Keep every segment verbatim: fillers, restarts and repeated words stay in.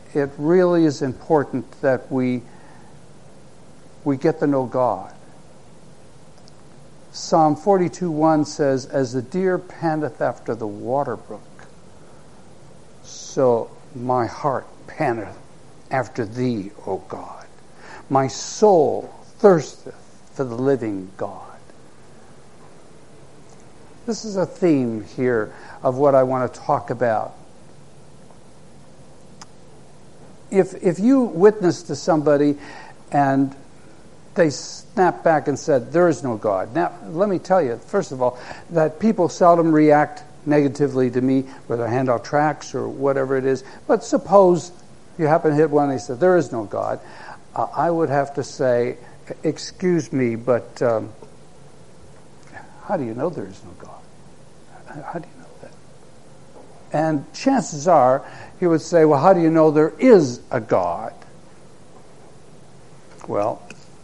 it really is important that we we get to know God. Psalm forty-two one says, "As the deer panteth after the water brook, so my heart panteth after thee, O God. My soul thirsteth for the living God." This is a theme here of what I want to talk about. If if you witness to somebody and they snapped back and said, "There is no God." Now, let me tell you, first of all, that people seldom react negatively to me, whether I hand out tracts or whatever it is. But suppose you happen to hit one and they said, "There is no God." Uh, I would have to say, "Excuse me, but um, how do you know there is no God? How do you know that?" And chances are, he would say, "Well, how do you know there is a God?" Well,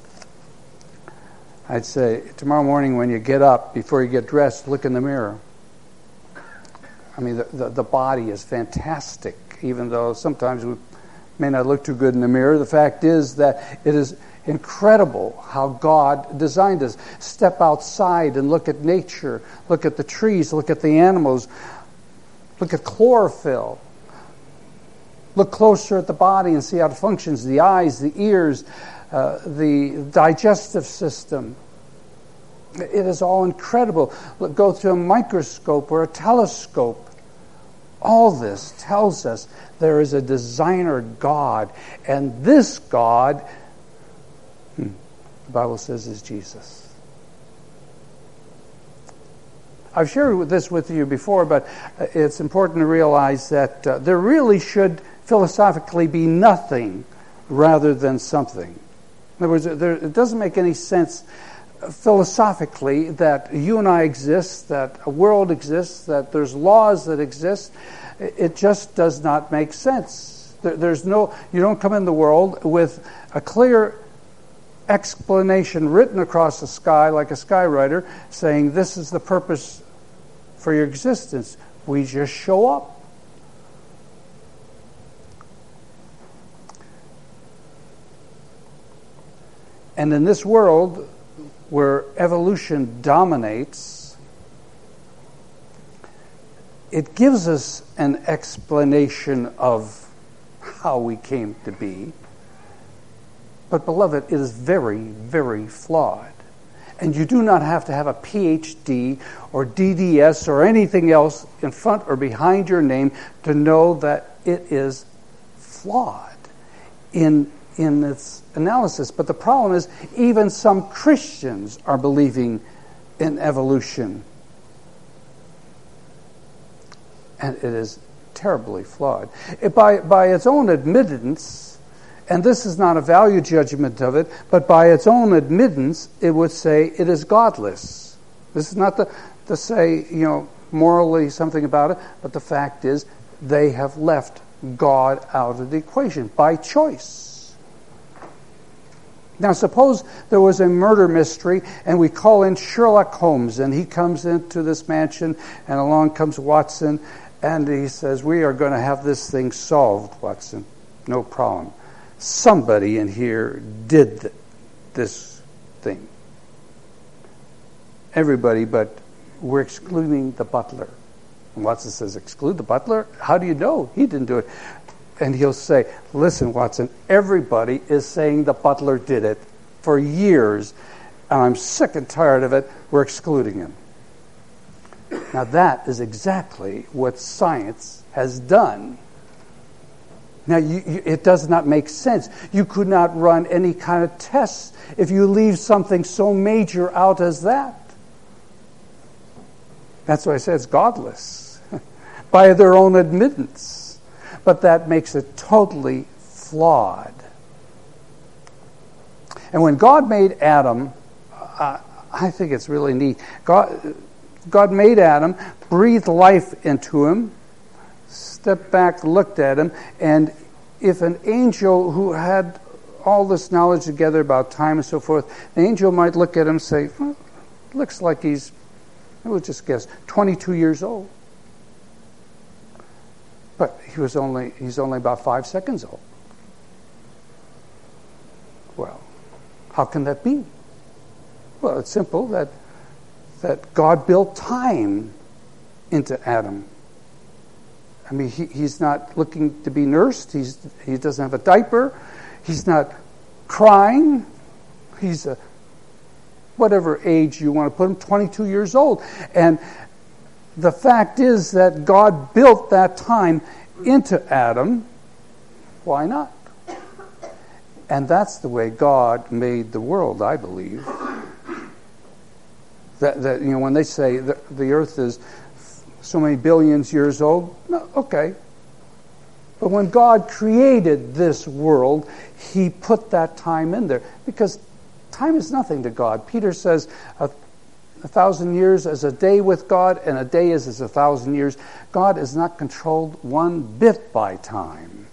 I'd say, tomorrow morning when you get up, before you get dressed, look in the mirror. I mean, the, the, the body is fantastic, even though sometimes we may not look too good in the mirror. The fact is that it is incredible how God designed us. Step outside and look at nature. Look at the trees. Look at the animals. Look at chlorophyll. Look closer at the body and see how it functions. The eyes, the ears, uh, the digestive system. It is all incredible. Look, go to a microscope or a telescope. All this tells us there is a designer God. And this God, hmm, the Bible says, is Jesus. I've shared this with you before, but it's important to realize that uh, there really should philosophically be nothing rather than something. In other words, there, it doesn't make any sense philosophically that you and I exist, that a world exists, that there's laws that exist. It just does not make sense. There, there's no, you don't come in the world with a clear explanation written across the sky like a skywriter saying this is the purpose for your existence. We just show up. And in this world where evolution dominates, it gives us an explanation of how we came to be. But beloved, it is very, very flawed. And you do not have to have a P H D or D D S or anything else in front or behind your name to know that it is flawed in, in its analysis. But the problem is, even some Christians are believing in evolution. And it is terribly flawed. It, by, by its own admittance, and this is not a value judgment of it, but by its own admittance, it would say it is godless. This is not to, to say, you know, morally something about it, but the fact is they have left God out of the equation by choice. Now, suppose there was a murder mystery, and we call in Sherlock Holmes, and he comes into this mansion, and along comes Watson, and he says, "We are going to have this thing solved, Watson. No problem. Somebody in here did th- this thing. Everybody, but we're excluding the butler." And Watson says, "Exclude the butler? How do you know? He didn't do it." And he'll say, "Listen, Watson, everybody is saying the butler did it for years, and I'm sick and tired of it. We're excluding him." Now that is exactly what science has done. Now, you, you, it does not make sense. You could not run any kind of tests if you leave something so major out as that. That's why I said it's godless, by their own admittance. But that makes it totally flawed. And when God made Adam, uh, I think it's really neat. God, God made Adam, breathed life into him, stepped back, looked at him, and if an angel who had all this knowledge together about time and so forth, the angel might look at him and say, well, looks like he's, I would just guess, twenty-two years old. But he was only he's only about five seconds old. Well, how can that be? Well, it's simple that that God built time into Adam. I mean, he, he's not looking to be nursed. He's he doesn't have a diaper. He's not crying. He's a whatever age you want to put him, twenty-two years old. And the fact is that God built that time into Adam. Why not? And that's the way God made the world, I believe. That, that you know, when they say the, the earth is so many billions years old, no, okay. But when God created this world, he put that time in there. Because time is nothing to God. Peter says a, a thousand years as a day with God, and a day is as a thousand years. God is not controlled one bit by time.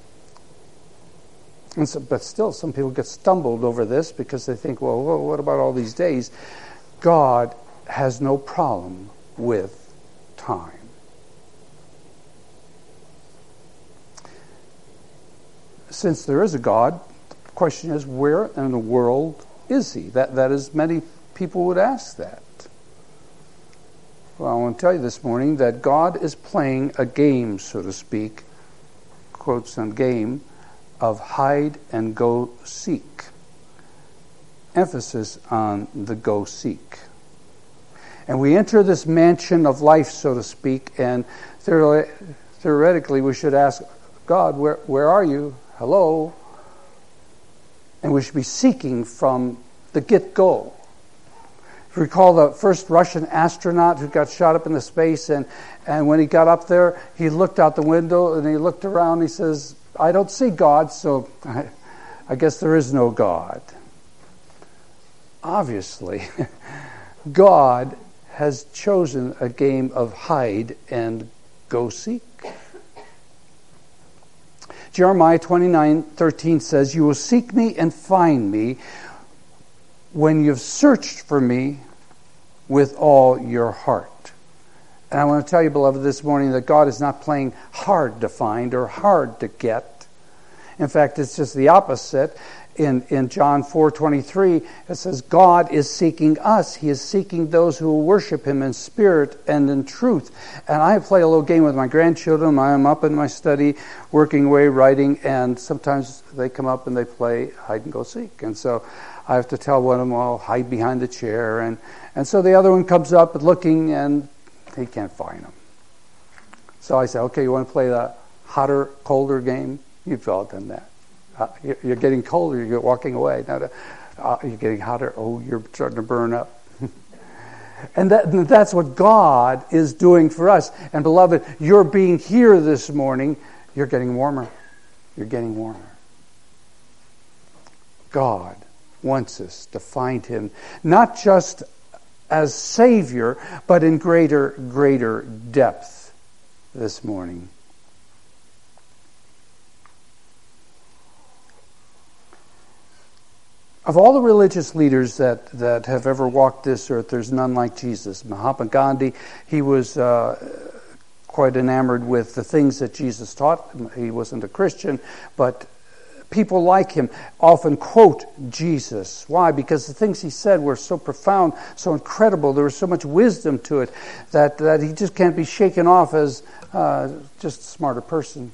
And so, but still, some people get stumbled over this because they think, well, well, what about all these days? God has no problem with time. Since there is a God, the question is, where in the world is he? That that is, many people would ask that. Well, I want to tell you this morning that God is playing a game, so to speak, quotes on game, of hide and go seek. Emphasis on the go seek. And we enter this mansion of life, so to speak, and theoretically we should ask, God, where, where are you? Hello? And we should be seeking from the get-go. If you recall the first Russian astronaut who got shot up into space, and, and when he got up there, he looked out the window and he looked around and he says, I don't see God, so I, I guess there is no God. Obviously, God has chosen a game of hide and go seek. Jeremiah twenty-nine thirteen says, you will seek me and find me when you've searched for me with all your heart. And I want to tell you, beloved, this morning that God is not playing hard to find or hard to get. In fact, it's just the opposite. In, in John four twenty-three, it says, God is seeking us. He is seeking those who will worship him in spirit and in truth. And I play a little game with my grandchildren. I'm up in my study, working away, writing, and sometimes they come up and they play hide and go seek. And so I have to tell one of them, I'll hide behind the chair. And, and so the other one comes up looking, and he can't find them. So I say, okay, you want to play the hotter, colder game? You've all done that. Uh, you're getting colder, you're walking away. Now, uh, you're getting hotter, oh, you're starting to burn up. And that, that's what God is doing for us. And beloved, you're being here this morning, you're getting warmer. You're getting warmer. God wants us to find him, not just as Savior, but in greater, greater depth this morning. Of all the religious leaders that, that have ever walked this earth, there's none like Jesus. Mahatma Gandhi, he was uh, quite enamored with the things that Jesus taught. He wasn't a Christian, but people like him often quote Jesus. Why? Because the things he said were so profound, so incredible. There was so much wisdom to it that, that he just can't be shaken off as uh, just a smarter person.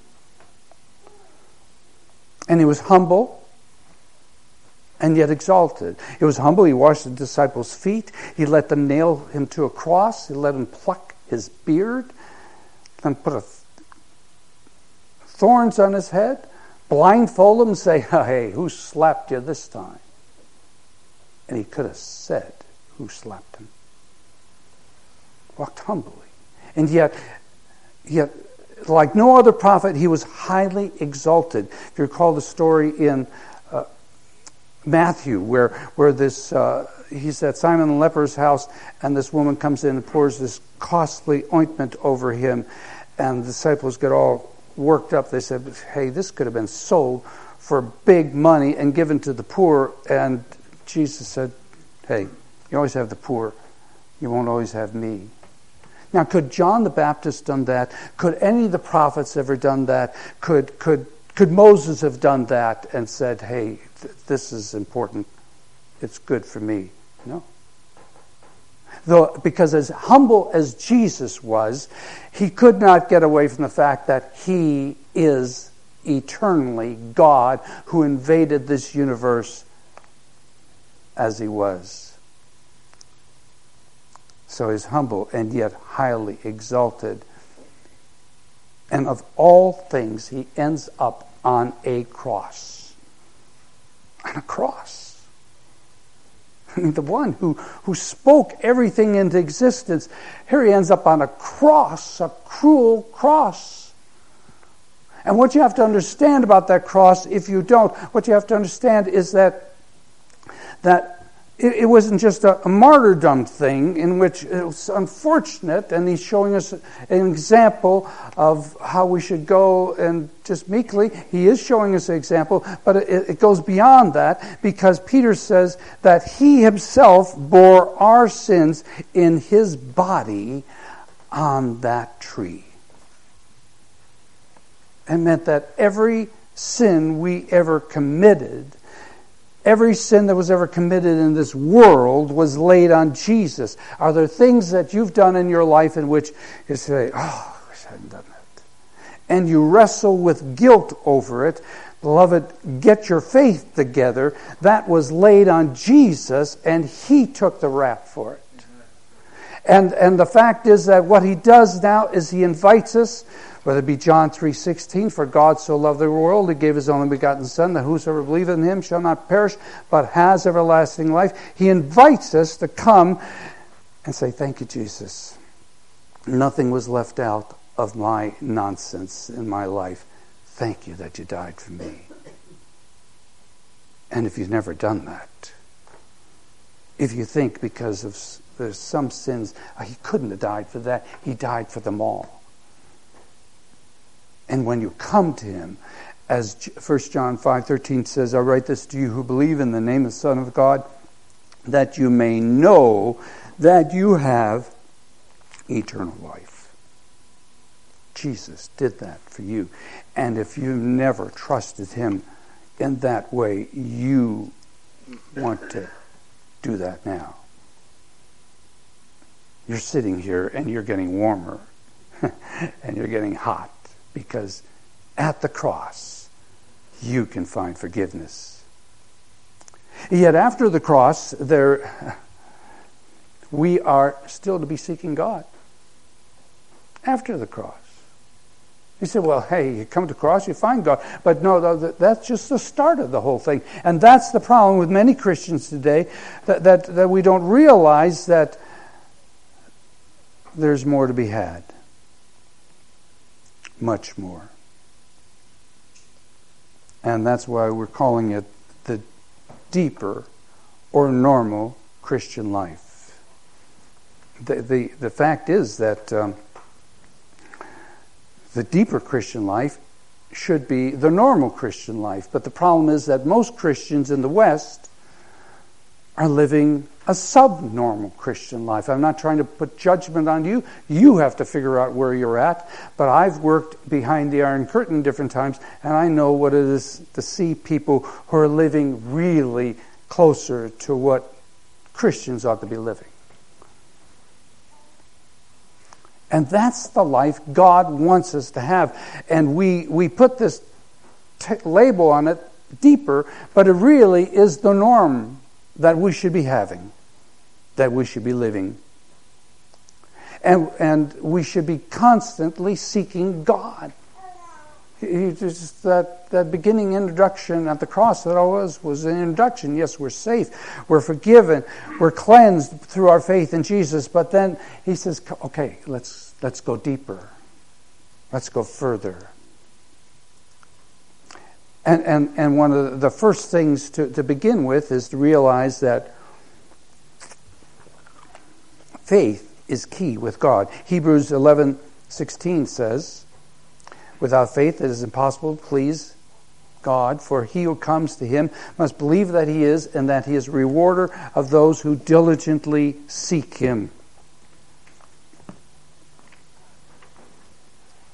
And he was humble and yet exalted. He was humble. He washed the disciples' feet. He let them nail him to a cross. He let them pluck his beard. Then put a th- thorns on his head. Blindfold him and say, hey, who slapped you this time? And he could have said who slapped him. Walked humbly. And yet, yet, like no other prophet, he was highly exalted. If you recall the story in uh, Matthew, where where this uh, he's at Simon the leper's house, and this woman comes in and pours this costly ointment over him, and the disciples get all worked up. They said, hey, this could have been sold for big money and given to the poor. And Jesus said, hey, you always have the poor. You won't always have me. Now, could John the Baptist done that? Could any of the prophets ever done that? Could could could Moses have done that and said, hey, th- this is important. It's good for me? No. Though, because as humble as Jesus was, he could not get away from the fact that he is eternally God who invaded this universe as he was. So he's humble and yet highly exalted. And of all things, he ends up on a cross. On a cross. I mean, the one who, who spoke everything into existence, here he ends up on a cross, a cruel cross. And what you have to understand about that cross, if you don't, what you have to understand is that that it, it wasn't just a, a martyrdom thing in which it was unfortunate, and he's showing us an example of how we should go and just meekly. He is showing us an example, but it, it goes beyond that, because Peter says that he himself bore our sins in his body on that tree. It meant that every sin we ever committed, every sin that was ever committed in this world was laid on Jesus. Are there things that you've done in your life in which you say, oh, I wish I hadn't done that? And you wrestle with guilt over it. Beloved, get your faith together. That was laid on Jesus, and he took the rap for it. And, and the fact is that what he does now is he invites us, whether it be John three sixteen, for God so loved the world, he gave his only begotten Son, that whosoever believeth in him shall not perish, but has everlasting life. He invites us to come and say, thank you, Jesus. Nothing was left out of my nonsense in my life. Thank you that you died for me. And if you've never done that, if you think because of there's some sins, oh, he couldn't have died for that, he died for them all. And when you come to him, as First John five thirteen says, I write this to you who believe in the name of the Son of God, that you may know that you have eternal life. Jesus did that for you. And if you never trusted him in that way, you want to do that now. You're sitting here and you're getting warmer and you're getting hot. Because at the cross, you can find forgiveness. Yet after the cross, there we are still to be seeking God. After the cross. You say, well, hey, you come to the cross, you find God. But no, that's just the start of the whole thing. And that's the problem with many Christians today, that, that, that we don't realize that there's more to be had. Much more. And that's why we're calling it the deeper or normal Christian life. The the, the fact is that um, the deeper Christian life should be the normal Christian life. But the problem is that most Christians in the West are living a subnormal Christian life. I'm not trying to put judgment on you. You have to figure out where you're at. But I've worked behind the Iron Curtain different times, and I know what it is to see people who are living really closer to what Christians ought to be living. And that's the life God wants us to have. And we, we put this t- label on it, deeper, but it really is the norm that we should be having, that we should be living. And and we should be constantly seeking God. He just that, that beginning introduction at the cross that always was an introduction. Yes, we're safe, we're forgiven, we're cleansed through our faith in Jesus. But then he says, okay, let's let's go deeper. Let's go further. And, and and one of the first things to, to begin with is to realize that faith is key with God. Hebrews eleven sixteen says, without faith it is impossible to please God, for he who comes to him must believe that he is, and that he is a rewarder of those who diligently seek him.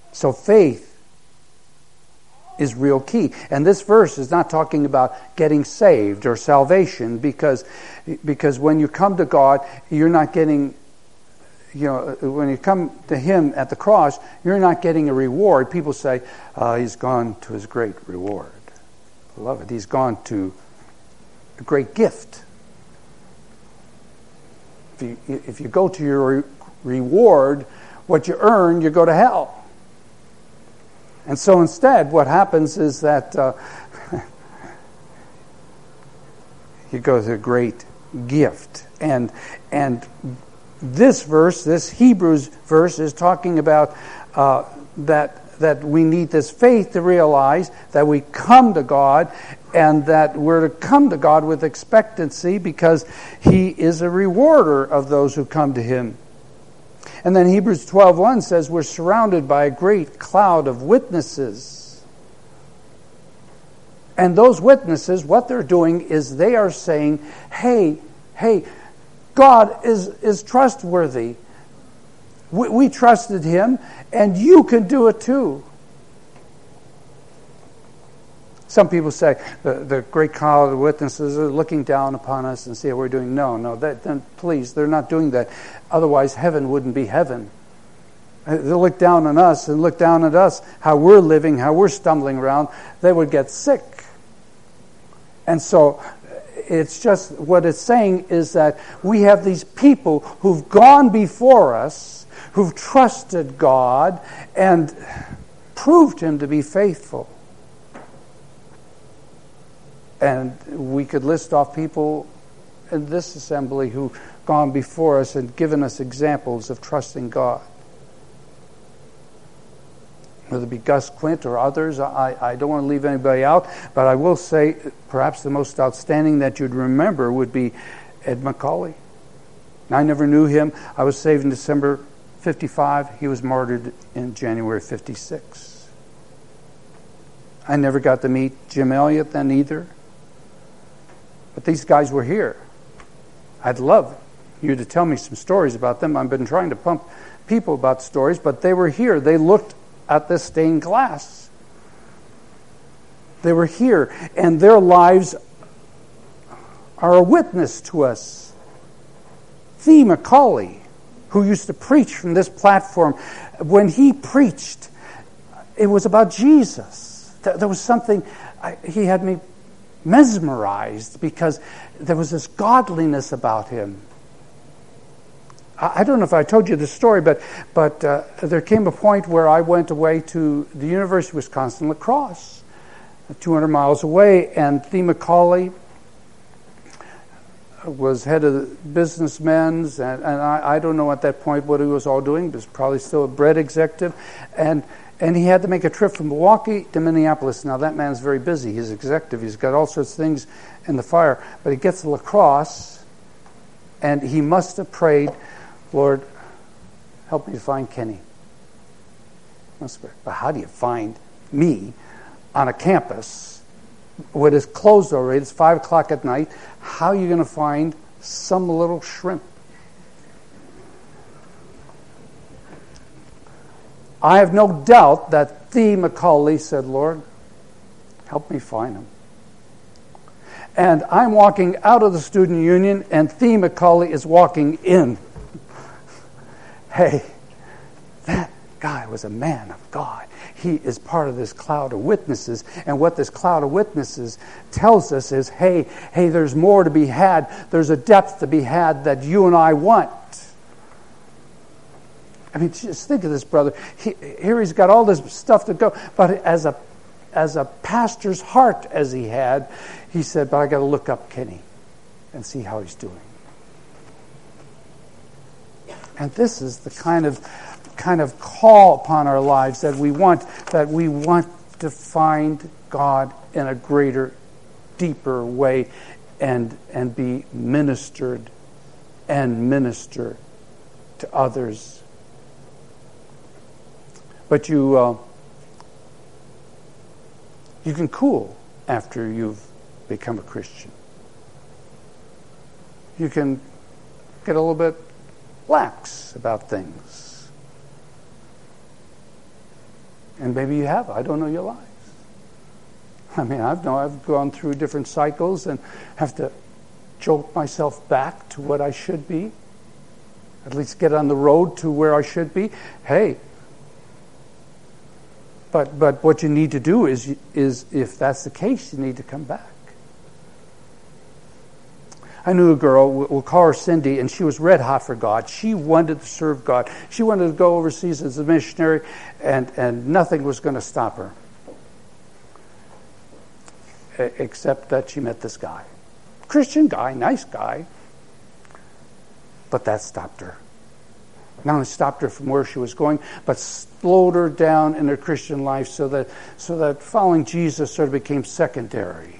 So faith is real key. And this verse is not talking about getting saved or salvation, because because when you come to God, you're not getting, you know, when you come to Him at the cross, you're not getting a reward. People say, uh, He's gone to His great reward. I love it. He's gone to a great gift. If you, if you go to your re- reward, what you earn, you go to hell. And so instead, what happens is that uh, you go to a great gift. And and this verse, this Hebrews verse, is talking about uh, that that we need this faith to realize that we come to God, and that we're to come to God with expectancy, because He is a rewarder of those who come to Him. And then Hebrews twelve one says we're surrounded by a great cloud of witnesses. And those witnesses, what they're doing is they are saying, hey, hey, God is, is trustworthy. We, we trusted Him, and you can do it too. Some people say the, the great cloud of witnesses are looking down upon us and see how we're doing. No, no, that, then please, they're not doing that. Otherwise, heaven wouldn't be heaven. They'll look down on us and look down at us, how we're living, how we're stumbling around. They would get sick. And so it's just, what it's saying is that we have these people who've gone before us, who've trusted God and proved Him to be faithful. And we could list off people in this assembly who've gone before us and given us examples of trusting God. Whether it be Gus Quint or others, I, I don't want to leave anybody out, but I will say perhaps the most outstanding that you'd remember would be Ed McCauley. I never knew him. I was saved in December fifty-five. He was martyred in January fifty-six. I never got to meet Jim Elliott then either. But these guys were here. I'd love you to tell me some stories about them. I've been trying to pump people about stories, but they were here. They looked at this stained glass. They were here, and their lives are a witness to us. Thee McCauley, who used to preach from this platform, when he preached, it was about Jesus. There was something, he had me mesmerized, because there was this godliness about him. I don't know if I told you this story, but but uh, there came a point where I went away to the University of Wisconsin La Crosse, two hundred miles away, and Thee McCauley was head of the businessmen's, and, and I, I don't know at that point what he was all doing, but he was probably still a bread executive, and And he had to make a trip from Milwaukee to Minneapolis. Now, that man's very busy. He's executive. He's got all sorts of things in the fire. But he gets to La Crosse, and he must have prayed, Lord, help me to find Kenny. But how do you find me on a campus when it's closed already? It's five o'clock at night. How are you going to find some little shrimp? I have no doubt that Thee McCauley said, Lord, help me find him. And I'm walking out of the student union, and Thee McCauley is walking in. Hey, that guy was a man of God. He is part of this cloud of witnesses. And what this cloud of witnesses tells us is, hey, hey, there's more to be had. There's a depth to be had that you and I want. I mean, just think of this brother. He, here he's got all this stuff to go. But as a as a pastor's heart as he had, he said, but I got to look up Kenny and see how he's doing. And this is the kind of kind of call upon our lives that we want, that we want to find God in a greater, deeper way, and and be ministered and minister to others. But you uh, you can cool after you've become a Christian. You can get a little bit lax about things. And maybe you have. I don't know your lives. I mean, I've know I've gone through different cycles and have to jolt myself back to what I should be. At least get on the road to where I should be. Hey, but but what you need to do is is if that's the case, you need to come back. I knew a girl, we'll call her Cindy, and she was red hot for God. She wanted to serve God. She wanted to go overseas as a missionary, and, and nothing was going to stop her. Except that she met this guy. Christian guy, nice guy. But that stopped her. Not only stopped her from where she was going, but slowed her down in her Christian life so that so that following Jesus sort of became secondary.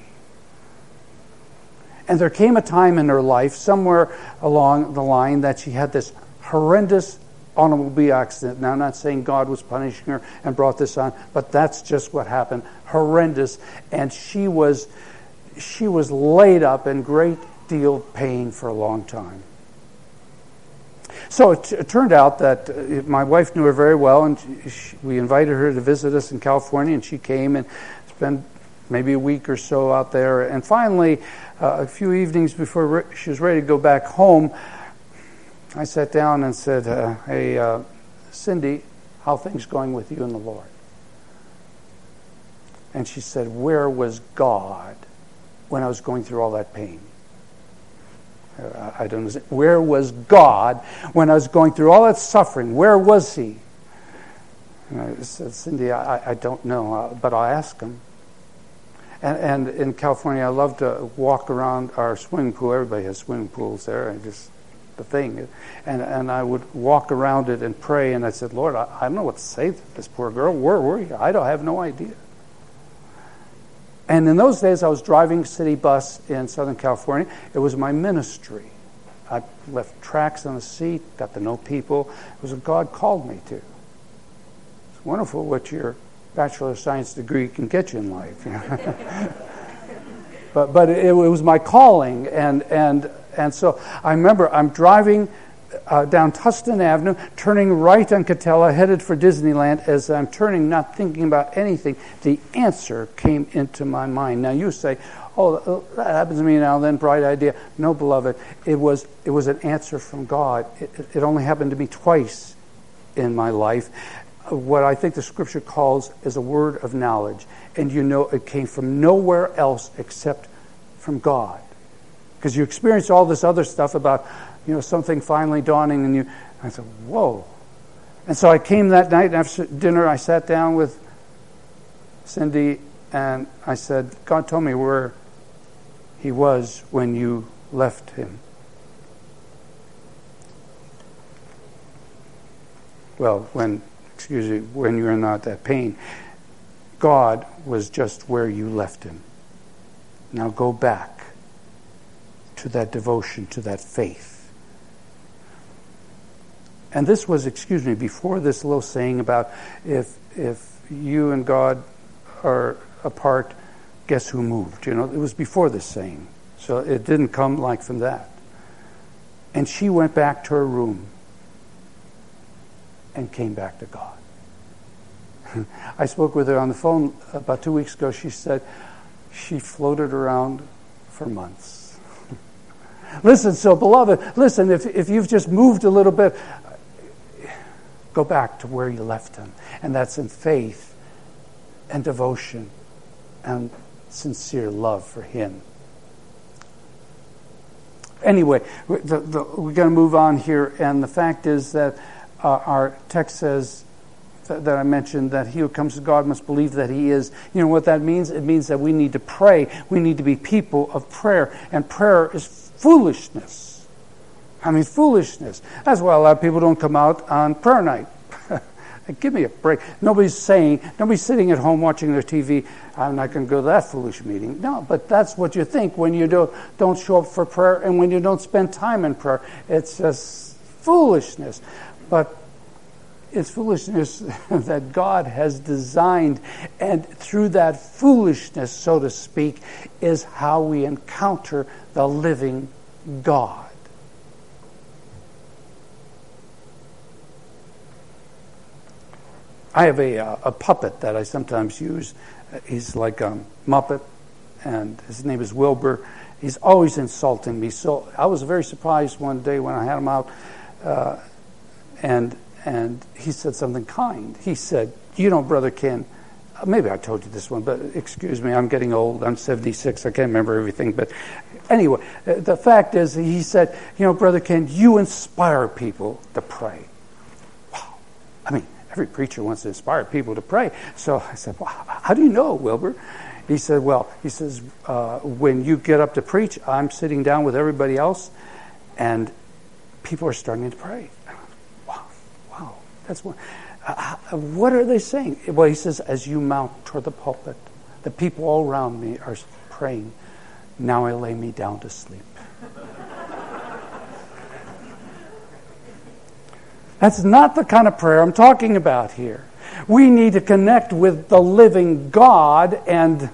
And there came a time in her life, somewhere along the line, that she had this horrendous automobile accident. Now, I'm not saying God was punishing her and brought this on, but that's just what happened. Horrendous. And she was, she was laid up in great deal of pain for a long time. So it, t- it turned out that uh, my wife knew her very well, and she, we invited her to visit us in California, and she came and spent maybe a week or so out there. And finally, uh, a few evenings before re- she was ready to go back home, I sat down and said, uh, hey, uh, Cindy, how are things going with you and the Lord? And she said, where was God when I was going through all that pain? Uh, I don't know. Where was God when I was going through all that suffering? Where was He? And I said, Cindy, I, I don't know, uh, but I'll ask Him. And, and in California, I love to walk around our swimming pool. Everybody has swimming pools there, and just the thing. And and I would walk around it and pray. And I said, Lord, I, I don't know what to say to this poor girl. Where were you? I don't have no idea. And in those days, I was driving city bus in Southern California. It was my ministry. I left tracts on the seat, got to know people. It was what God called me to. It's wonderful what your Bachelor of Science degree can get you in life. You know? but but it, it was my calling, and and and so I remember I'm driving uh, down Tustin Avenue, turning right on Catella, headed for Disneyland. As I'm turning, not thinking about anything, the answer came into my mind. Now you say, "Oh, that happens to me now and then." Bright idea. No, beloved, it was it was an answer from God. It, it only happened to me twice in my life. What I think the Scripture calls is a word of knowledge. And you know it came from nowhere else except from God. Because you experience all this other stuff about, you know, something finally dawning, and you, I said, whoa. And so I came that night, and after dinner I sat down with Cindy, and I said, God told me where He was when you left Him. Well, when... excuse me, when you're not that pain, God was just where you left Him. Now go back to that devotion, to that faith. And this was, excuse me, before this little saying about if if you and God are apart, guess who moved? You know, it was before this saying. So it didn't come like from that. And she went back to her room and came back to God. I spoke with her on the phone about two weeks ago. She said she floated around for months. Listen, so beloved, listen, if, if you've just moved a little bit, go back to where you left Him. And that's in faith and devotion and sincere love for Him. Anyway, the, the, we're going to move on here. And the fact is that uh, our text says, that I mentioned, that he who comes to God must believe that He is. You know what that means? It means that we need to pray. We need to be people of prayer. And prayer is foolishness. I mean, foolishness. That's why a lot of people don't come out on prayer night. Give me a break. Nobody's saying, nobody's sitting at home watching their T V, I'm not going to go to that foolish meeting. No, but that's what you think when you don't, don't show up for prayer and when you don't spend time in prayer. It's just foolishness. But it's foolishness that God has designed, and through that foolishness, so to speak, is how we encounter the living God. I have a, uh, a puppet that I sometimes use. He's like a Muppet, and his name is Wilbur. He's always insulting me. So I was very surprised one day when I had him out, uh, and and he said something kind. He said, you know, Brother Ken, maybe I told you this one, but excuse me, I'm getting old. I'm seventy-six. I can't remember everything. But anyway, the fact is, he said, you know, Brother Ken, you inspire people to pray. Wow. I mean, every preacher wants to inspire people to pray. So I said, well, how do you know, Wilbur? He said, well, he says, uh, when you get up to preach, I'm sitting down with everybody else, and people are starting to pray. Wow, wow, that's what. Uh, what are they saying? Well, he says, as you mount toward the pulpit, the people all around me are praying, now I lay me down to sleep. That's not the kind of prayer I'm talking about here. We need to connect with the living God. And,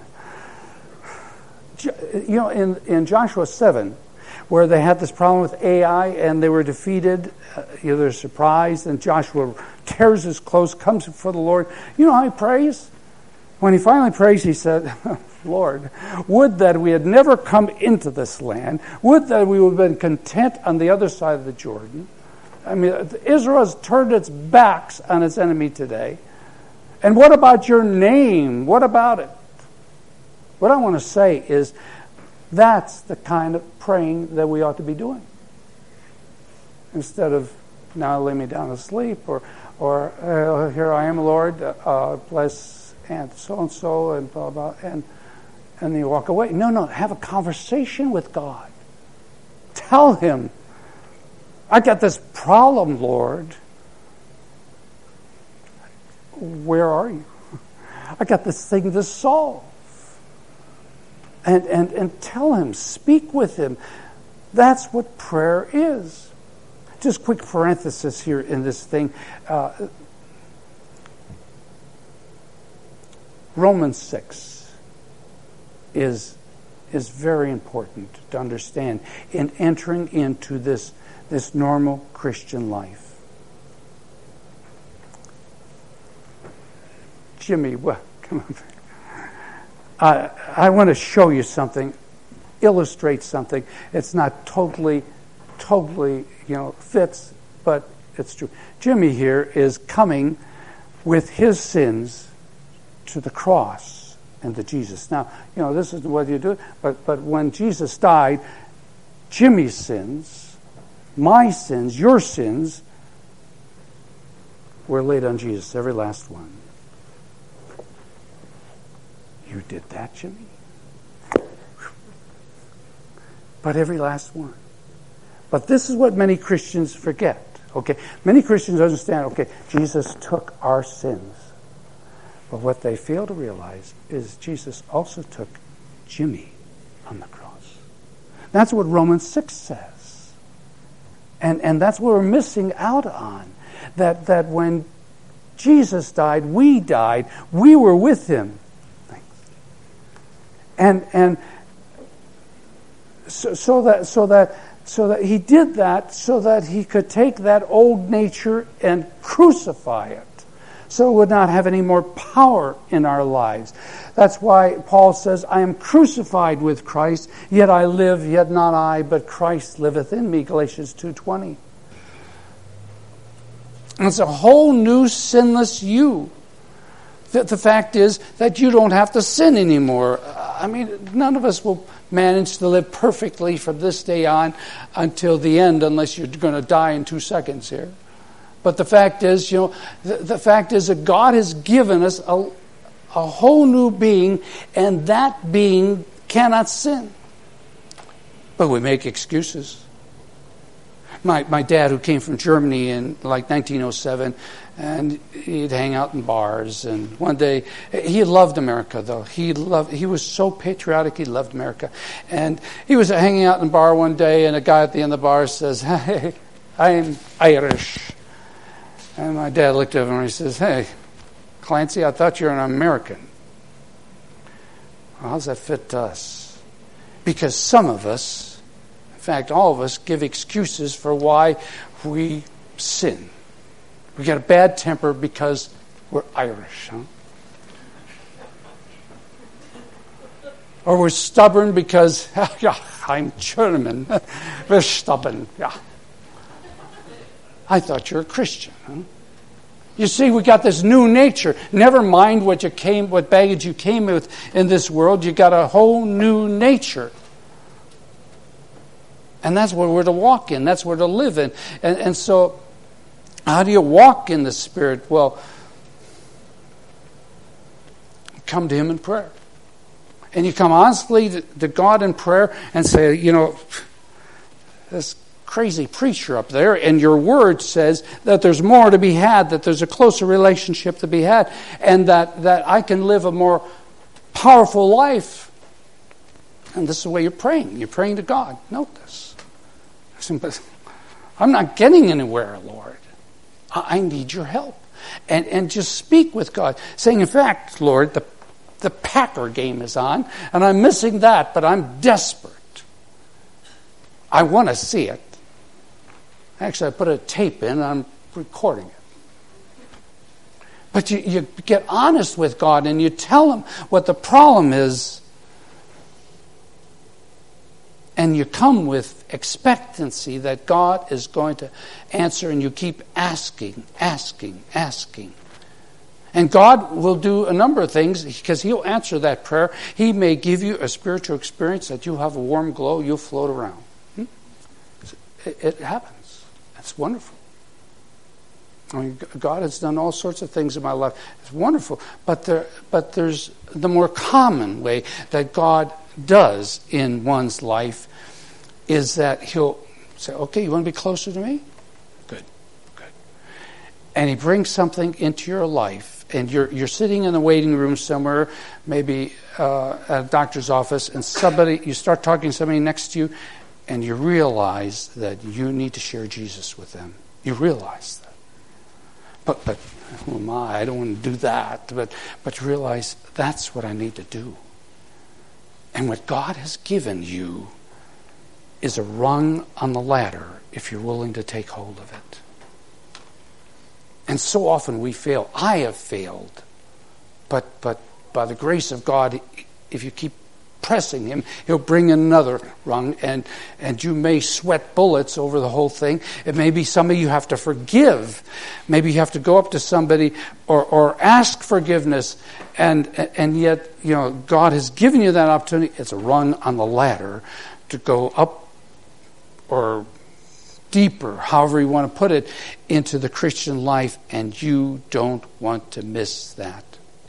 you know, in, in Joshua seven, where they had this problem with Ai and they were defeated, uh, you know, they're surprised, and Joshua tears his clothes, comes before the Lord. You know how he prays? When he finally prays, he said, Lord, would that we had never come into this land. Would that we would have been content on the other side of the Jordan. I mean, Israel has turned its backs on its enemy today. And what about your name? What about it? What I want to say is that's the kind of praying that we ought to be doing. Instead of, now lay me down to sleep, or, or uh, here I am, Lord, uh, bless Aunt so-and-so, and blah, blah, and, and then you walk away. No, no, have a conversation with God. Tell Him, I got this problem, Lord. Where are you? I got this thing to solve. And, and, and tell Him, speak with Him. That's what prayer is. Just quick parenthesis here in this thing. Uh, Romans six is, is very important to understand in entering into this this normal Christian life. Jimmy, what? Come on. Uh, I want to show you something, illustrate something. It's not totally, totally, you know, fits, but it's true. Jimmy here is coming with his sins to the cross and to Jesus. Now, you know, this is what you do, but but when Jesus died, Jimmy's sins, my sins, your sins, were laid on Jesus, every last one. You did that, Jimmy? But every last one. But this is what many Christians forget. Okay, many Christians understand, okay, Jesus took our sins. But what they fail to realize is Jesus also took Jimmy on the cross. That's what Romans six says. And and that's what we're missing out on. That that when Jesus died, we died. We were with Him. Thanks. And and so, so that so that so that He did that so that He could take that old nature and crucify it, so it would not have any more power in our lives. That's why Paul says, I am crucified with Christ, yet I live, yet not I, but Christ liveth in me, Galatians two twenty. And it's a whole new sinless you. The, the fact is that you don't have to sin anymore. I mean, none of us will manage to live perfectly from this day on until the end, unless you're going to die in two seconds here. But the fact is, you know, the, the fact is that God has given us a, a whole new being, and that being cannot sin. But we make excuses. My my dad, who came from Germany in like nineteen oh seven, and he'd hang out in bars. And one day, he loved America, though. He loved. He was so patriotic. He loved America. And he was hanging out in a bar one day, and a guy at the end of the bar says, "Hey, I'm Irish." And my dad looked at him and he says, "Hey, Clancy, I thought you were an American." Well, how does that fit to us? Because some of us, in fact, all of us, give excuses for why we sin. We get a bad temper because We're Irish, huh? Or we're stubborn because, yeah, I'm German. We're stubborn, yeah. I thought you were a Christian, huh? You see, we got this new nature. Never mind what you came, what baggage you came with in this world. You got a whole new nature. And that's what we're to walk in. That's what we're to live in. And, and so, how do you walk in the Spirit? Well, come to Him in prayer. And you come honestly to, to God in prayer and say, you know, this crazy preacher up there, and your word says that there's more to be had, that there's a closer relationship to be had, and that, that I can live a more powerful life. And this is the way you're praying. You're praying to God. Note this. I'm not getting anywhere, Lord. I need your help. And and just speak with God, saying, in fact, Lord, the the Packer game is on, and I'm missing that, but I'm desperate. I want to see it. Actually, I put a tape in, and I'm recording it. But you, you get honest with God, and you tell Him what the problem is, and you come with expectancy that God is going to answer, and you keep asking, asking, asking. And God will do a number of things because He'll answer that prayer. He may give you a spiritual experience that you'll have a warm glow, you'll float around. Hmm? It, it happens. It's wonderful. I mean, God has done all sorts of things in my life. It's wonderful. But there, but there's the more common way that God does in one's life is that He'll say, okay, you want to be closer to me? Good, good. And He brings something into your life, and you're you're sitting in the waiting room somewhere, maybe uh, at a doctor's office, and somebody, you start talking to somebody next to you, and you realize that you need to share Jesus with them. You realize that. But, but oh my, I don't want to do that. But, but you realize that's what I need to do. And what God has given you is a rung on the ladder if you're willing to take hold of it. And so often we fail. I have failed. But but by the grace of God, if you keep pressing Him, He'll bring another rung, and, and you may sweat bullets over the whole thing. It may be somebody you have to forgive. Maybe you have to go up to somebody or, or ask forgiveness, and and yet, you know, God has given you that opportunity. It's a rung on the ladder to go up or deeper, however you want to put it, into the Christian life, and you don't want to miss that.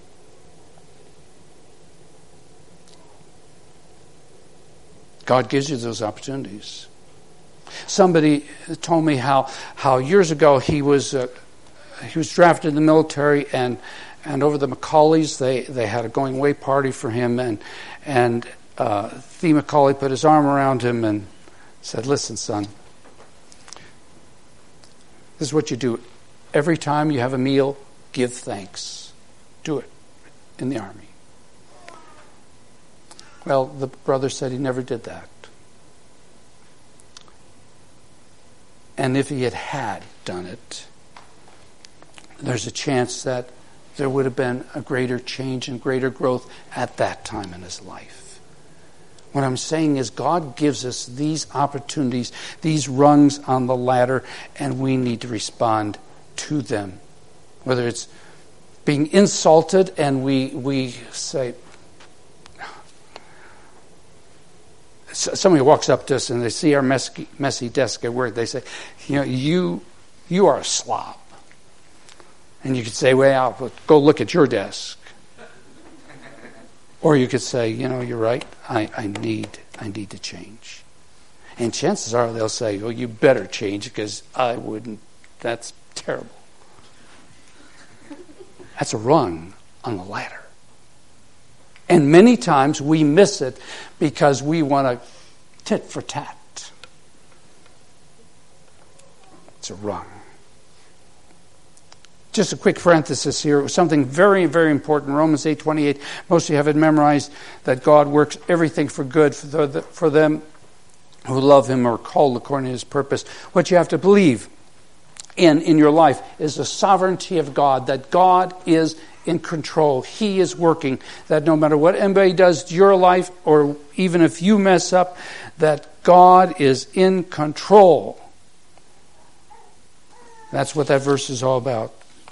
God gives you those opportunities. Somebody told me how how years ago he was uh, he was drafted in the military, and and over the Macaulays they, they had a going away party for him, and and uh, Thee Macaulay put his arm around him and said, "Listen, son, this is what you do. Every time you have a meal, give thanks. Do it in the Army." Well, the brother said he never did that. And if he had had done it, there's a chance that there would have been a greater change and greater growth at that time in his life. What I'm saying is God gives us these opportunities, these rungs on the ladder, and we need to respond to them. Whether it's being insulted and we we say, somebody walks up to us and they see our messy, messy desk at work. They say, you know, you you are a slob. And you could say, well, go look at your desk. Or you could say, you know, you're right. I, I need I need to change. And chances are they'll say, well, you better change because I wouldn't. That's terrible. That's a rung on the ladder. And many times we miss it because we want to tit for tat. It's a rung. Just a quick parenthesis here. Something very, very important. Romans eight twenty-eight. Most of you have it memorized, that God works everything for good for, the, for them who love Him or are called according to His purpose. What you have to believe in in your life is the sovereignty of God, that God is in control. He is working, that no matter what anybody does to your life, or even if you mess up, that God is in control. That's what that verse is all about.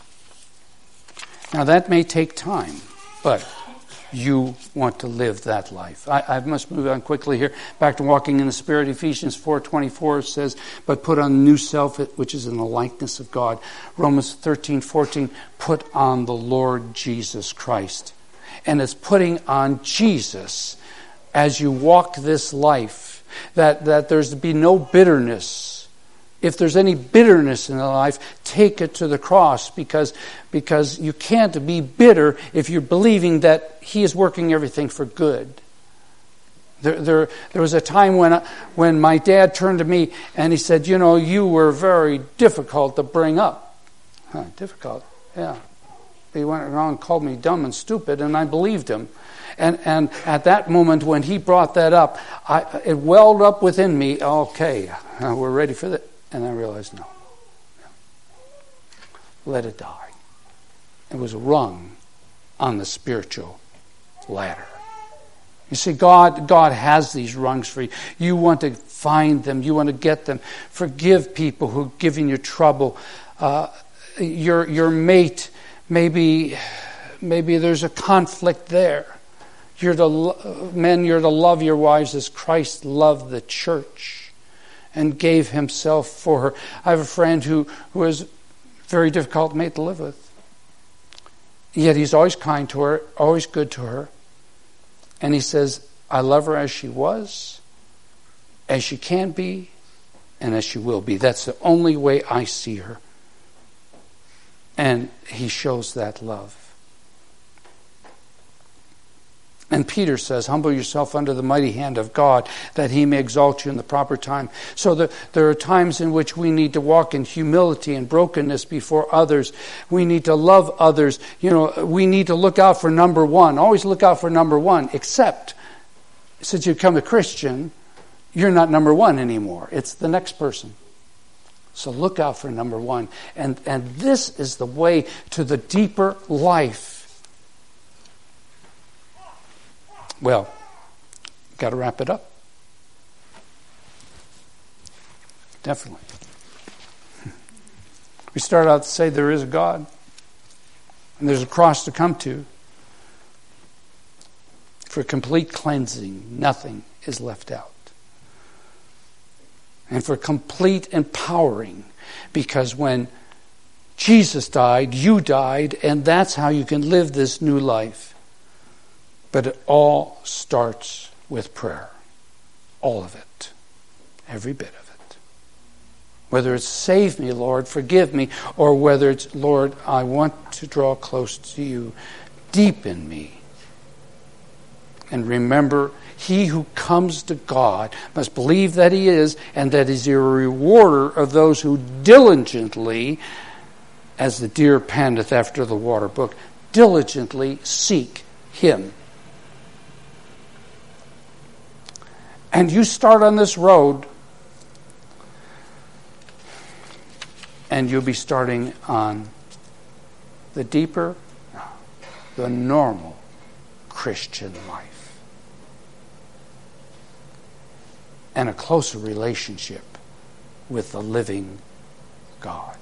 Now that may take time, but you want to live that life. I, I must move on quickly here. Back to walking in the Spirit. Ephesians four twenty-four says, but put on the new self, which is in the likeness of God. Romans thirteen fourteen, put on the Lord Jesus Christ. And it's putting on Jesus as you walk this life, that, that there's to be no bitterness. If there's any bitterness in the life, take it to the cross, because, because you can't be bitter if you're believing that He is working everything for good. There, there, there was a time when, when my dad turned to me and he said, you know, you were very difficult to bring up. Huh, difficult? Yeah. He went around and called me dumb and stupid, and I believed him. And and at that moment when he brought that up, I, it welled up within me, okay, we're ready for that. And I realized, no. Let it die. It was a rung on the spiritual ladder. You see, God, God has these rungs for you. You want to find them. You want to get them. Forgive people who are giving you trouble. Uh, your your mate, maybe, maybe there's a conflict there. You're to, men, you're to love your wives as Christ loved the church and gave himself for her. I have a friend who, who is very difficult mate to live with. Yet he's always kind to her, always good to her. And he says, I love her as she was, as she can be, and as she will be. That's the only way I see her. And he shows that love. And Peter says, humble yourself under the mighty hand of God, that He may exalt you in the proper time. So the, there are times in which we need to walk in humility and brokenness before others. We need to love others. You know, we need to look out for number one. Always look out for number one, except since you become a Christian, you're not number one anymore. It's the next person. So look out for number one. And, and this is the way to the deeper life. Well, got to wrap it up. Definitely. We start out to say there is a God, and there's a cross to come to. For complete cleansing, nothing is left out. And for complete empowering, because when Jesus died, you died, and that's how you can live this new life. But it all starts with prayer. All of it. Every bit of it. Whether it's save me, Lord, forgive me, or whether it's, Lord, I want to draw close to you, deepen me. And remember, he who comes to God must believe that He is, and that He's a rewarder of those who diligently, as the deer panteth after the water brook, diligently seek Him. And you start on this road, and you'll be starting on the deeper, the normal Christian life. And a closer relationship with the living God.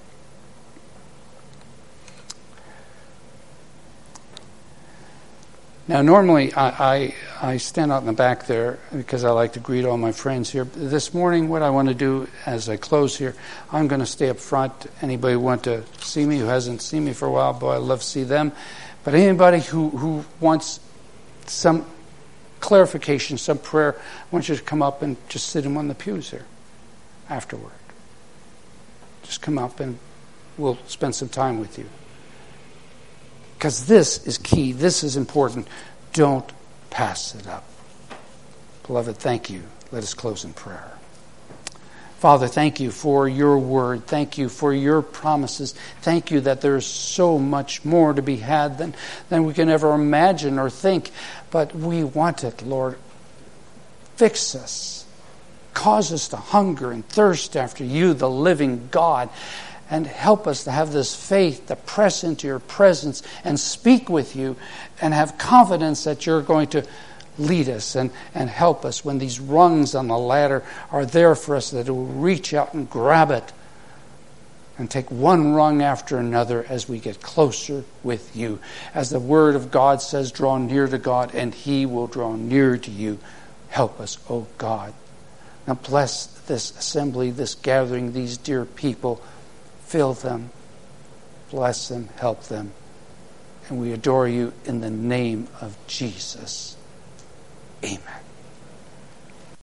Now, normally I, I, I stand out in the back there because I like to greet all my friends here. This morning, what I want to do as I close here, I'm going to stay up front. Anybody want to see me who hasn't seen me for a while, boy, I'd love to see them. But anybody who, who wants some clarification, some prayer, I want you to come up and just sit in one of the pews here afterward. Just come up and we'll spend some time with you. Because this is key. This is important. Don't pass it up. Beloved, thank you. Let us close in prayer. Father, thank you for your word. Thank you for your promises. Thank you that there's so much more to be had than, than we can ever imagine or think. But we want it, Lord. Fix us. Cause us to hunger and thirst after you, the living God. And help us to have this faith to press into your presence and speak with you and have confidence that you're going to lead us and, and help us when these rungs on the ladder are there for us, that we'll reach out and grab it and take one rung after another as we get closer with you. As the Word of God says, draw near to God and He will draw near to you. Help us, O God. Now bless this assembly, this gathering, these dear people. Fill them, bless them, help them. And we adore you in the name of Jesus. Amen.